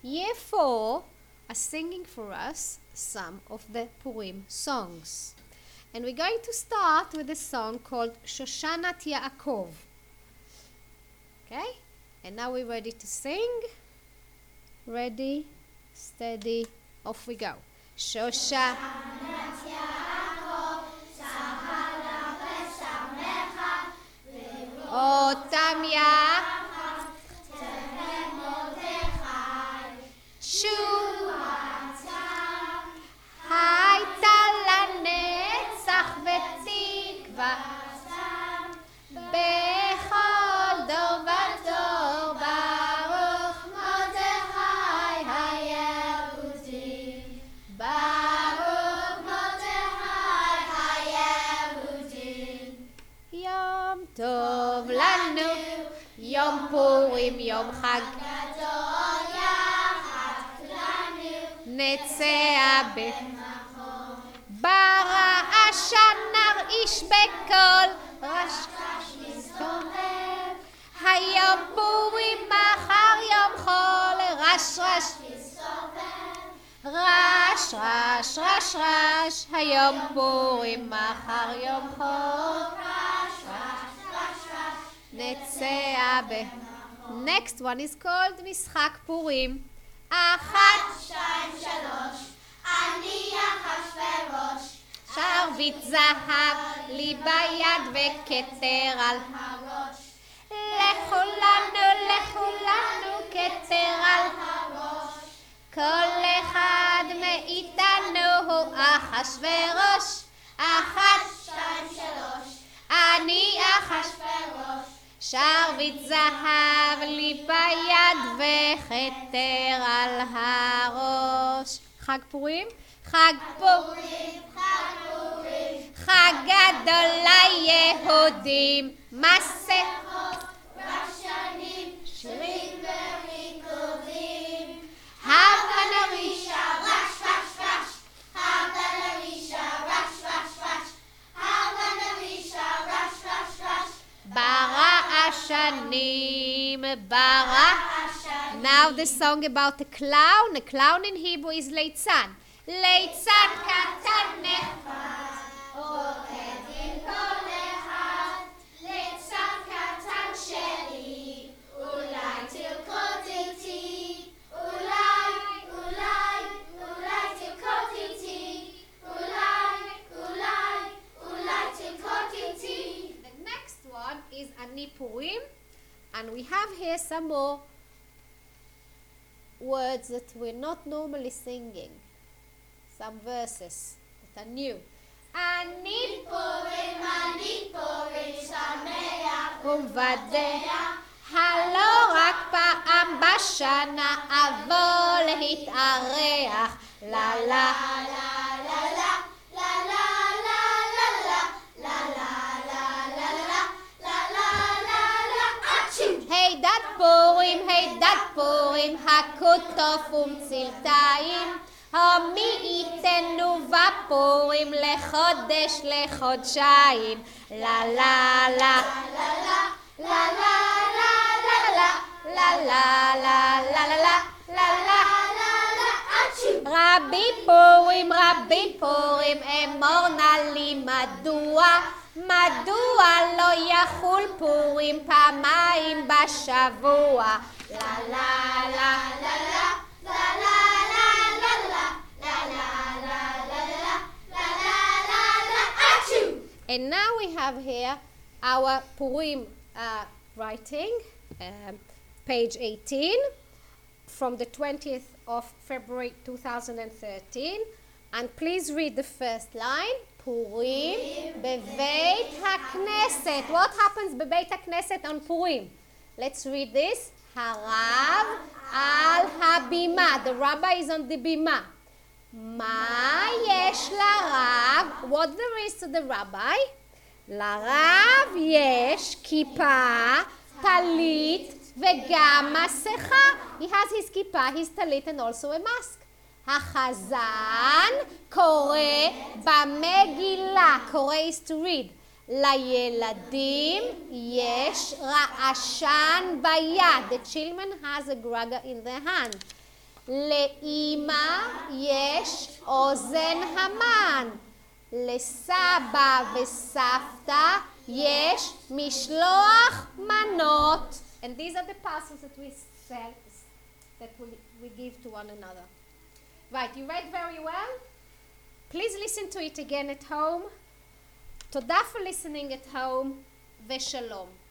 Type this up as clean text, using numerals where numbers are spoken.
Year 4 are singing for us some of the Purim songs. And we're going to start with a song called Shoshanat Yaakov. Okay? And now we're ready to sing. Ready, steady, off we go. Shoshanat Yaakov, Sahala Veshamecha, Otam Yaakov, Shuatam, Hayta lanetzach v'tikva, bechol dor v'dor, Baruch Mordechai hayehudi, Baruch Mordechai hayehudi. Yom tov lanu, Yom Purim, Yom Chag נצא ברעשה נרעיש בקול רשרש מסתובב היום פורים מחר יום חול רשרש מסתובב רש רש רש רש היום פורים מחר יום חול רש רש רש רש נצא Next one is called משחק פורים. 1, 2, 3, אני אחשוורוש, שרביט זהב לי ביד וכתר על הראש, לכולנו כתר על הראש, כל אחד מאיתנו הוא אחשוורוש. 1, 2, 3, אני אחשוורוש, שרביט זהב לי ביד וכתר על הראש. חג פורים? חג פורים, חג פורים, חג גדול ליהודים, מסכות רשנים, שירים וריקודים, הבה נריש רישה רש רש רש, הבה נרישה רש רש רש, הבה נרישה רש רש רש, ברעשנים, השנים. Now the song about a clown. A clown in Hebrew is ליצן. ליצן קטן נחמד, עובד עם כל אחד, ליצן קטן שלי, אולי תרקוד איתי, אולי תרקוד איתי, אולי תרקוד איתי. The next one is Ani Purim, and we have here some more words that we're not normally singing. Some verses that are new. Ani פורים, אני פורים, שמח ומבדח, הלא רק פעם בשנה אבוא להתארח. לה לה הידד פורים, הכותוף ומצלתיים, מי ייתנו בפורים לחודש לחודשיים. לה לה לה לה לה לה לה לה רבי פורים אמור נא לי מדוע לא יחול פורים פעמיים בשבוע. לה לה לה And now we have here our Purim writing, page 18, from the 20th of February 2013. And please read the first line. Purim bebeit hakneset. What happens bebeit hakneset on Purim? Let's read this. Harav al habima. The rabbi is on the bima. Ma yesh larav. What there is to the rabbi? Larav yesh kippah, talit, vegam masecha. He has his kippah, his talit, and also a mask. החזן קורא במגילה. קורא is to read. לילדים יש רעשן ביד. The children has a graga in their hand. לאמא יש אוזן המן. לסבא וסבתא יש משלוח מנות. And these are the parcels that we sell, that we give to one another. Right, you read very well. Please listen to it again at home. תודה for listening at home, ושלום.